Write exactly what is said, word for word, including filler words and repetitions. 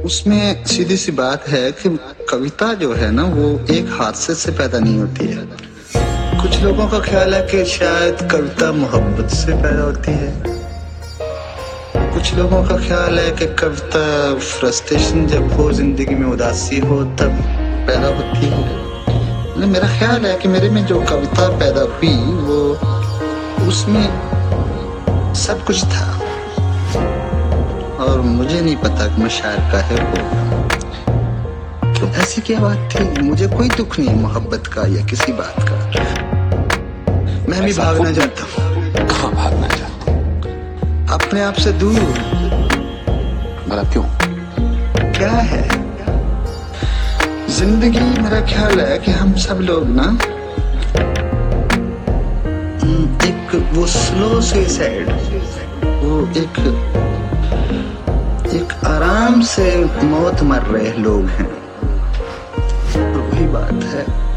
उसमें सीधी सी बात है कि कविता जो है ना वो एक हादसे से पैदा नहीं होती है। कुछ लोगों का ख्याल है कि शायद कविता मोहब्बत से पैदा होती है, कुछ लोगों का ख्याल है कि कविता फ्रस्ट्रेशन जब हो, जिंदगी में उदासी हो तब पैदा होती है। मेरा ख्याल है कि मेरे में जो कविता पैदा हुई वो उसमें सब कुछ था और मुझे नहीं पता कि मैं शायर काहे हो। तो ऐसी क्या बात थी, मुझे कोई दुख नहीं मोहब्बत का या किसी बात का। मैं भी भागना चाहता हूँ। कहाँ भागना चाहता हूँ? अपने आप से दूर। भला क्यों? क्या है जिंदगी, मेरा ख्याल है कि हम सब लोग ना एक वो स्लो सुसाइड, वो एक एक आराम से मौत मर रहे लोग हैं। तो वही बात है।